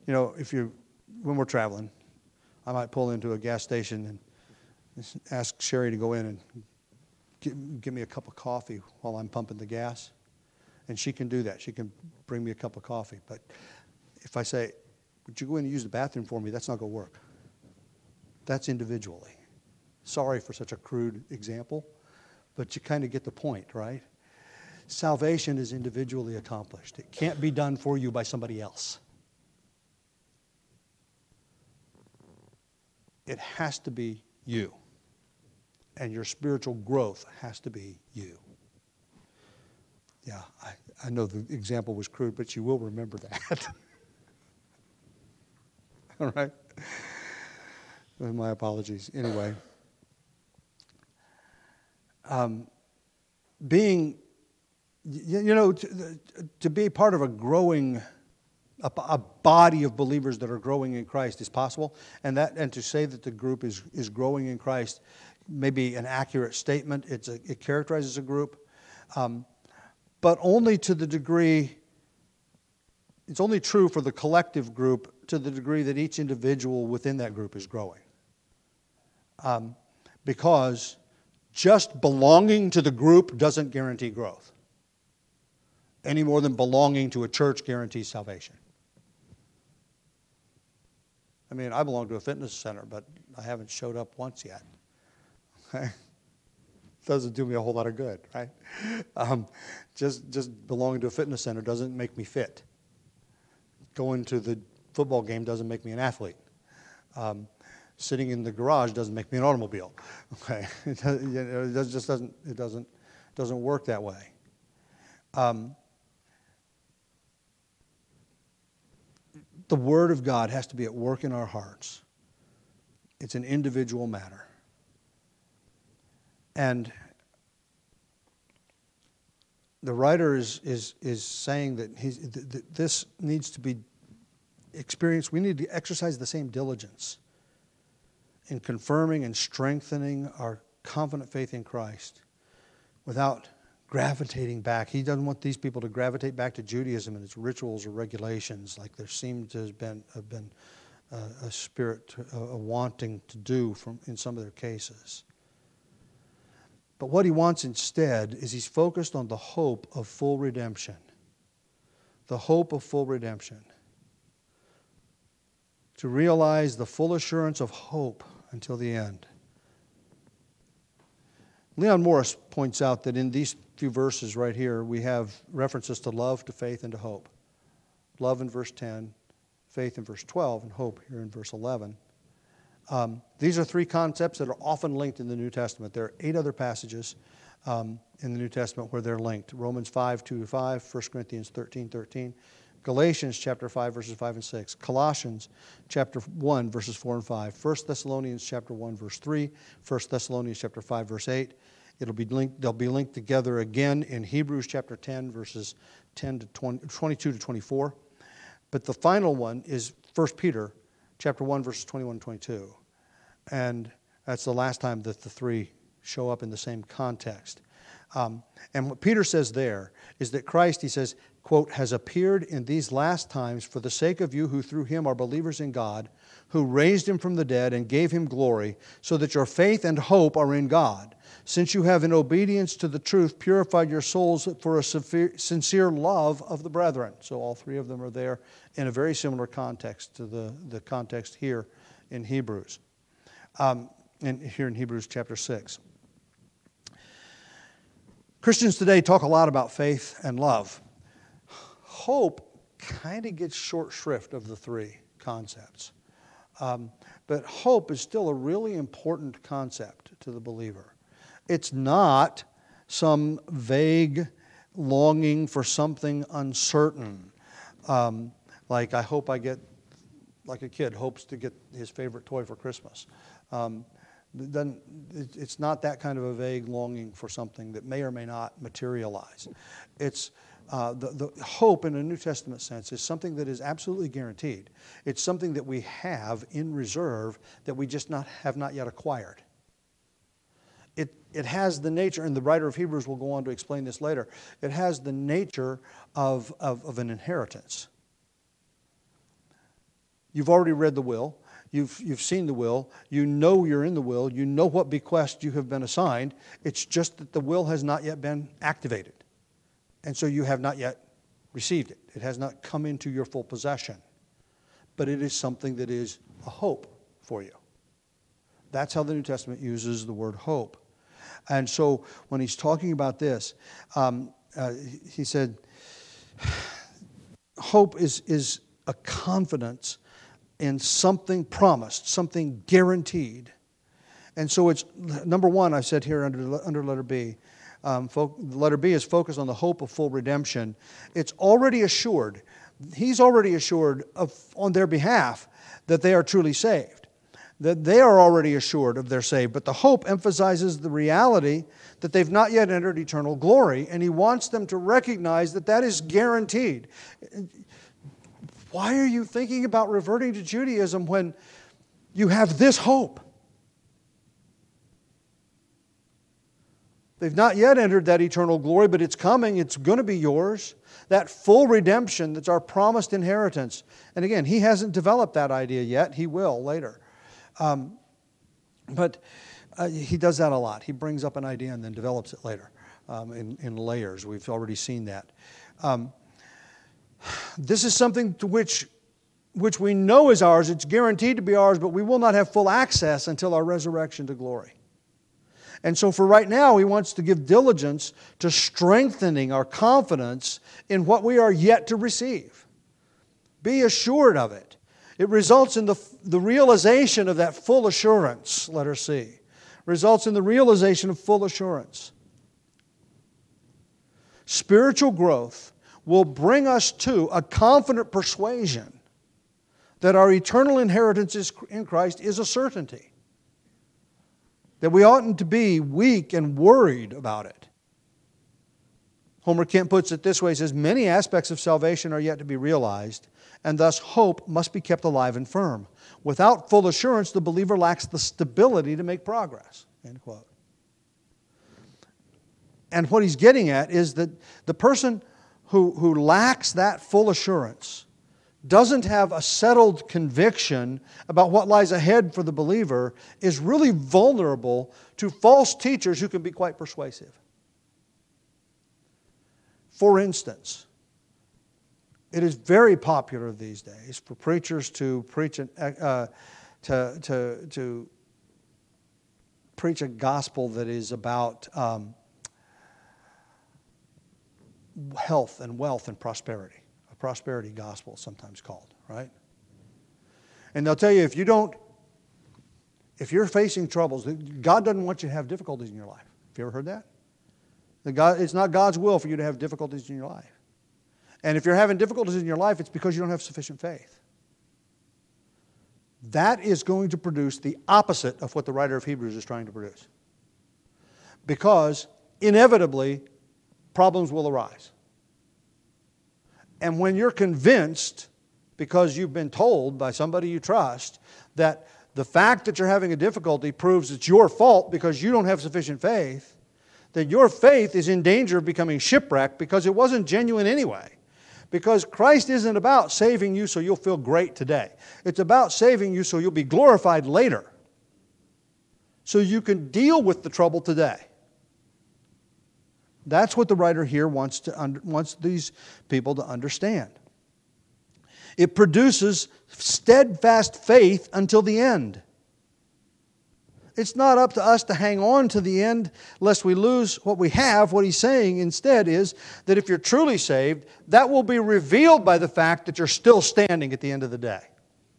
[SPEAKER 3] You know, if you, when we're traveling, I might pull into a gas station and ask Sherry to go in and give, give me a cup of coffee while I'm pumping the gas. And she can do that. She can bring me a cup of coffee. But if I say, would you go in and use the bathroom for me, that's not going to work. That's individually. Sorry for such a crude example, but you kind of get the point, right? Salvation is individually accomplished. It can't be done for you by somebody else. It has to be you. And your spiritual growth has to be you. Yeah, I, I know the example was crude, but you will remember that. All right? My apologies. Anyway. Um, being, you, you know, to, to be part of a growing, a, a body of believers that are growing in Christ is possible. And that, and to say that the group is, is growing in Christ may be an accurate statement. It's a, it characterizes a group. Um, but only to the degree, it's only true for the collective group to the degree that each individual within that group is growing. Um, because just belonging to the group doesn't guarantee growth, any more than belonging to a church guarantees salvation. I mean, I belong to a fitness center, but I haven't showed up once yet. Okay? Doesn't do me a whole lot of good, right? Um, just just belonging to a fitness center doesn't make me fit. Going to the football game doesn't make me an athlete. Um, sitting in the garage doesn't make me an automobile. Okay, it, does, you know, it does, just doesn't it doesn't doesn't work that way. Um, the Word of God has to be at work in our hearts. It's an individual matter. And the writer is is is saying that he's, th- th- this needs to be experienced. We need to exercise the same diligence in confirming and strengthening our confident faith in Christ without gravitating back. He doesn't want these people to gravitate back to Judaism and its rituals or regulations, like there seemed to have been, have been uh, a spirit, a, a wanting to do from in some of their cases. But what he wants instead is he's focused on the hope of full redemption. The hope of full redemption. To realize the full assurance of hope until the end. Leon Morris points out that in these few verses right here, we have references to love, to faith, and to hope. Love in verse ten, faith in verse twelve, and hope here in verse eleven. Um, these are three concepts that are often linked in the New Testament. There are eight other passages um, in the New Testament where they're linked. Romans five, two to five, First Corinthians thirteen, thirteen, Galatians chapter five, verses five and six, Colossians chapter one, verses four and five, First Thessalonians chapter one, verse three, First Thessalonians chapter five, verse eight. It'll be linked, they'll be linked together again in Hebrews chapter ten, verses ten to twenty, twenty-two to twenty-four. But the final one is First Peter chapter one, verses twenty-one and twenty-two. And that's the last time that the three show up in the same context. Um, and what Peter says there is that Christ, he says, quote, has appeared in these last times for the sake of you who through him are believers in God, who raised him from the dead and gave him glory, so that your faith and hope are in God. Since you have in obedience to the truth purified your souls for a sincere love of the brethren. So all three of them are there in a very similar context to the, the context here in Hebrews. Um, and here in Hebrews chapter six. Christians today talk a lot about faith and love. Hope kind of gets short shrift of the three concepts. Um, but hope is still a really important concept to the believer. It's not some vague longing for something uncertain. Um, like I hope I get, like a kid hopes to get his favorite toy for Christmas. Um, then it's not that kind of a vague longing for something that may or may not materialize. It's uh, the, the hope in a New Testament sense is something that is absolutely guaranteed. It's something that we have in reserve that we just not have not yet acquired. It, it has the nature, and the writer of Hebrews will go on to explain this later, it has the nature of, of, of an inheritance. You've already read the will. You've, you've seen the will. You know you're in the will. You know what bequest you have been assigned. It's just that the will has not yet been activated. And so you have not yet received it. It has not come into your full possession. But it is something that is a hope for you. That's how the New Testament uses the word hope. And so when he's talking about this, um, uh, he said, hope is, is a confidence in something promised, something guaranteed. And so it's, number one, I said here under, under letter B, um, fo- letter B is focused on the hope of full redemption. It's already assured, he's already assured of, on their behalf that they are truly saved, that they are already assured of their saved. But the hope emphasizes the reality that they've not yet entered eternal glory, and he wants them to recognize that that is guaranteed. Why are you thinking about reverting to Judaism when you have this hope? They've not yet entered that eternal glory, but it's coming. It's going to be yours. That full redemption that's our promised inheritance. And again, he hasn't developed that idea yet. He will later. Um, but uh, he does that a lot. He brings up an idea and then develops it later um, in, in layers. We've already seen that. Um, This is something to which, which we know is ours. It's guaranteed to be ours, but we will not have full access until our resurrection to glory. And so for right now, he wants to give diligence to strengthening our confidence in what we are yet to receive. Be assured of it. It results in the, the realization of that full assurance, letter C. Results in the realization of full assurance. Spiritual growth will bring us to a confident persuasion that our eternal inheritance is in Christ is a certainty. That we oughtn't to be weak and worried about it. Homer Kent puts it this way, he says, many aspects of salvation are yet to be realized, and thus hope must be kept alive and firm. Without full assurance, the believer lacks the stability to make progress. End quote. And what he's getting at is that the person Who, who lacks that full assurance, doesn't have a settled conviction about what lies ahead for the believer, is really vulnerable to false teachers who can be quite persuasive. For instance, it is very popular these days for preachers to preach an, uh, to, to, to preach a gospel that is about Um, health and wealth and prosperity. A prosperity gospel, sometimes called, right? And they'll tell you, if you don't, if you're facing troubles, God doesn't want you to have difficulties in your life. Have you ever heard that? The God, it's not God's will for you to have difficulties in your life. And if you're having difficulties in your life, it's because you don't have sufficient faith. That is going to produce the opposite of what the writer of Hebrews is trying to produce. Because inevitably, problems will arise. And when you're convinced, because you've been told by somebody you trust, that the fact that you're having a difficulty proves it's your fault because you don't have sufficient faith, then your faith is in danger of becoming shipwrecked because it wasn't genuine anyway. Because Christ isn't about saving you so you'll feel great today. It's about saving you so you'll be glorified later. So you can deal with the trouble today. That's what the writer here wants to under, wants these people to understand. It produces steadfast faith until the end. It's not up to us to hang on to the end lest we lose what we have. What he's saying instead is that if you're truly saved, that will be revealed by the fact that you're still standing at the end of the day.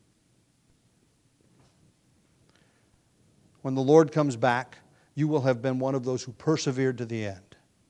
[SPEAKER 3] When the Lord comes back, you will have been one of those who persevered to the end.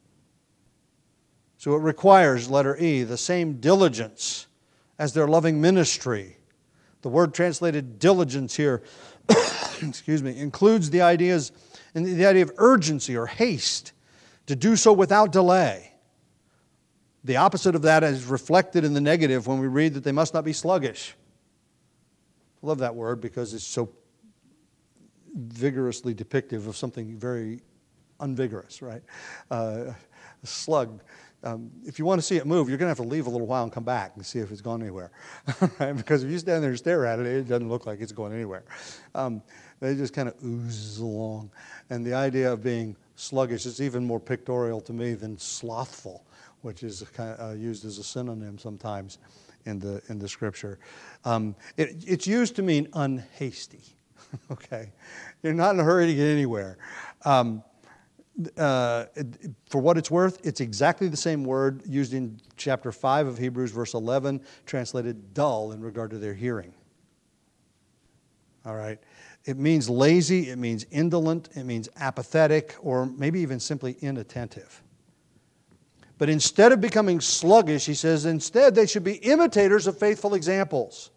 [SPEAKER 3] So it requires, letter E, the same diligence as their loving ministry. The word translated diligence here, excuse me, includes the ideas and the idea of urgency or haste, to do so without delay. The opposite of that is reflected in the negative when we read that they must not be sluggish. I love that word because it's so vigorously depictive of something very unvigorous, right? Uh, a slug. Um, if you want to see it move, you're going to have to leave a little while and come back and see if it's gone anywhere. Right? Because if you stand there and stare at it, it doesn't look like it's going anywhere. Um, they just kind of ooze along. And the idea of being sluggish is even more pictorial to me than slothful, which is kind of, uh, used as a synonym sometimes in the in the Scripture. Um, it, it's used to mean unhasty. Okay, you're not in a hurry to get anywhere. Um, Uh, for what it's worth, it's exactly the same word used in chapter five of Hebrews, verse eleven, translated dull in regard to their hearing. All right. It means lazy, it means indolent, it means apathetic, or maybe even simply inattentive. But instead of becoming sluggish, he says, instead they should be imitators of faithful examples.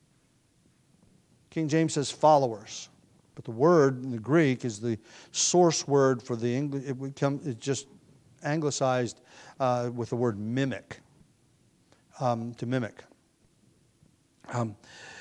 [SPEAKER 3] King James says followers. But the word in the Greek is the source word for the English. It would come. It's just anglicized uh, with the word mimic. Um, to mimic. Um,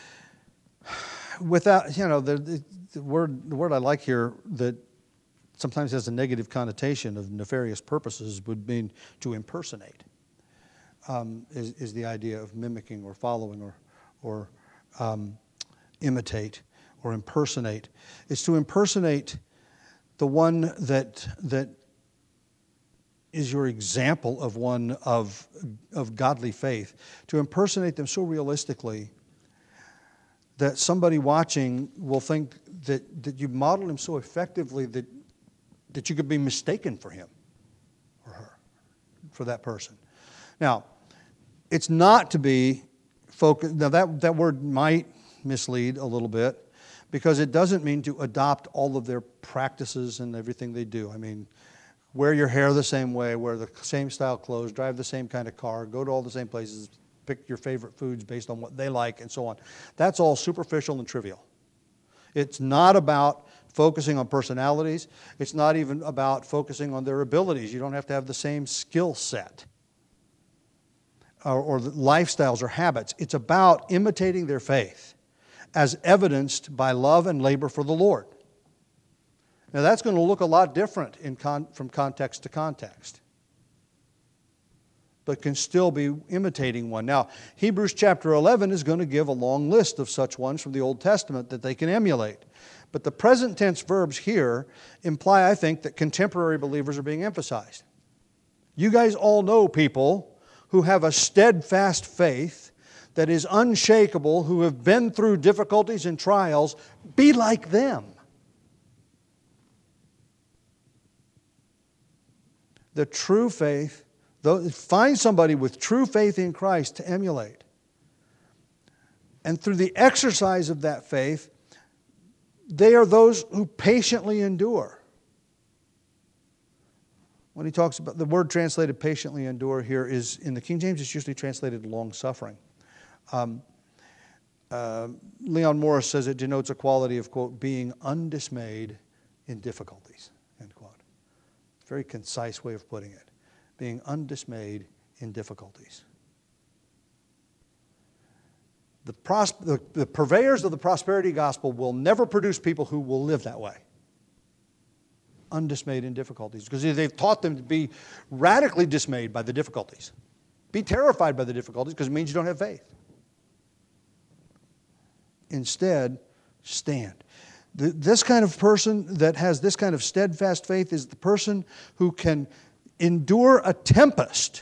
[SPEAKER 3] without you know the, the, the word the word I like here that sometimes has a negative connotation of nefarious purposes would mean to impersonate. Um, is is the idea of mimicking or following or or um, imitate. Or impersonate. It's to impersonate the one that that is your example of one of, of godly faith. To impersonate them so realistically that somebody watching will think that, that you model him so effectively that, that you could be mistaken for him or her, for that person. Now, it's not to be focused. Now, that, that word might mislead a little bit, because it doesn't mean to adopt all of their practices and everything they do. I mean, wear your hair the same way, wear the same style clothes, drive the same kind of car, go to all the same places, pick your favorite foods based on what they like, and so on. That's all superficial and trivial. It's not about focusing on personalities. It's not even about focusing on their abilities. You don't have to have the same skill set or, or lifestyles or habits. It's about imitating their faith, as evidenced by love and labor for the Lord. Now that's going to look a lot different in con- from context to context, but can still be imitating one. Now, Hebrews chapter eleven is going to give a long list of such ones from the Old Testament that they can emulate. But the present tense verbs here imply, I think, that contemporary believers are being emphasized. You guys all know people who have a steadfast faith that is unshakable, who have been through difficulties and trials. Be like them. The true faith, though, find somebody with true faith in Christ to emulate. And through the exercise of that faith, they are those who patiently endure. When he talks about the word translated patiently endure here is, in the King James, it's usually translated long-suffering. Um, uh, Leon Morris says it denotes a quality of, quote, being undismayed in difficulties, end quote. Very concise way of putting it. Being undismayed in difficulties. The, pros- the, the purveyors of the prosperity gospel will never produce people who will live that way. Undismayed in difficulties. Because they've taught them to be radically dismayed by the difficulties. Be terrified by the difficulties because it means you don't have faith. Instead, stand. The, this kind of person that has this kind of steadfast faith is the person who can endure a tempest.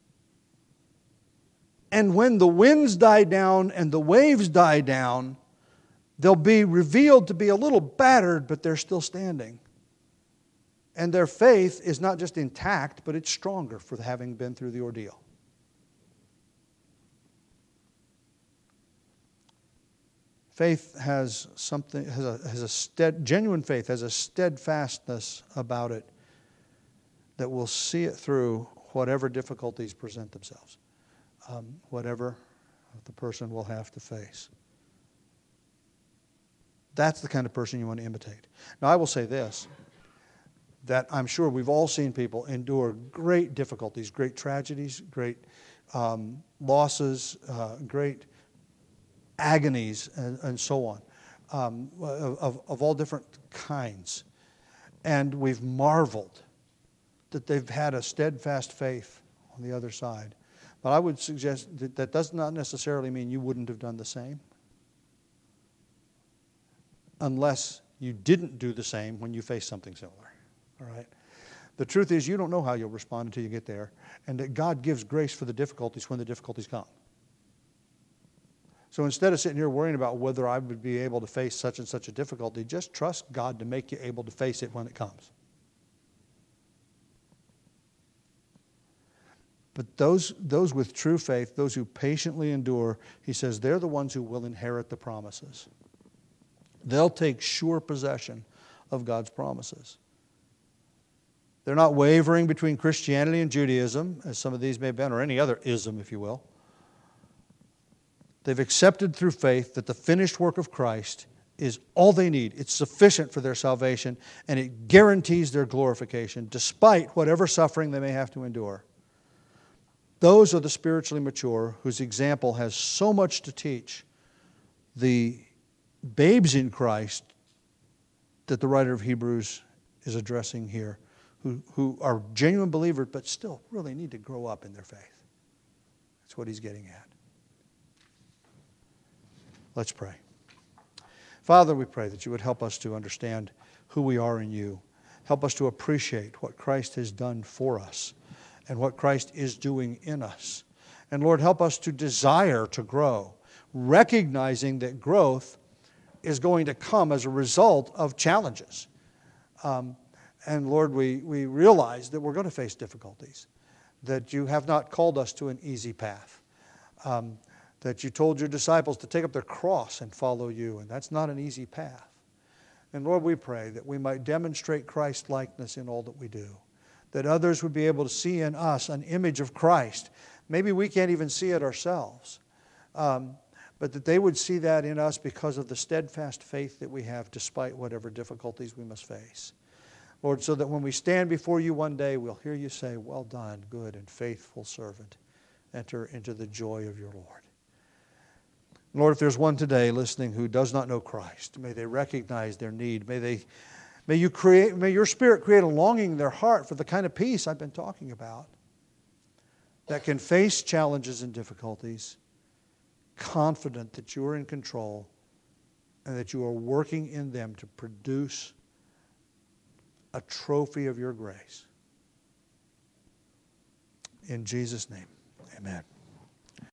[SPEAKER 3] And when the winds die down and the waves die down, they'll be revealed to be a little battered, but they're still standing. And their faith is not just intact, but it's stronger for having been through the ordeal. Faith has something, has a, has a stead, genuine faith has a steadfastness about it that will see it through whatever difficulties present themselves, um, whatever the person will have to face. That's the kind of person you want to imitate. Now, I will say this, that I'm sure we've all seen people endure great difficulties, great tragedies, great um, losses, uh, great agonies, and, and so on, um, of, of all different kinds. And we've marveled that they've had a steadfast faith on the other side. But I would suggest that that does not necessarily mean you wouldn't have done the same, unless you didn't do the same when you face something similar. All right? The truth is, you don't know how you'll respond until you get there, and that God gives grace for the difficulties when the difficulties come. So instead of sitting here worrying about whether I would be able to face such and such a difficulty, just trust God to make you able to face it when it comes. But those, those with true faith, those who patiently endure, he says, they're the ones who will inherit the promises. They'll take sure possession of God's promises. They're not wavering between Christianity and Judaism, as some of these may have been, or any other ism, if you will. They've accepted through faith that the finished work of Christ is all they need. It's sufficient for their salvation, and it guarantees their glorification, despite whatever suffering they may have to endure. Those are the spiritually mature whose example has so much to teach the babes in Christ that the writer of Hebrews is addressing here, who, who are genuine believers but still really need to grow up in their faith. That's what he's getting at. Let's pray. Father, we pray that you would help us to understand who we are in you. Help us to appreciate what Christ has done for us and what Christ is doing in us. And Lord, help us to desire to grow, recognizing that growth is going to come as a result of challenges. Um, and Lord, we, we realize that we're going to face difficulties, that you have not called us to an easy path, um, that you told your disciples to take up their cross and follow you, and that's not an easy path. And Lord, we pray that we might demonstrate Christ-likeness in all that we do, that others would be able to see in us an image of Christ. Maybe we can't even see it ourselves, um, but that they would see that in us because of the steadfast faith that we have despite whatever difficulties we must face. Lord, so that when we stand before you one day, we'll hear you say, well done, good and faithful servant. Enter into the joy of your Lord. Lord, if there's one today listening who does not know Christ, may they recognize their need. May they, may you create, may your Spirit create a longing in their heart for the kind of peace I've been talking about, that can face challenges and difficulties, confident that you are in control and that you are working in them to produce a trophy of your grace. In Jesus' name, amen.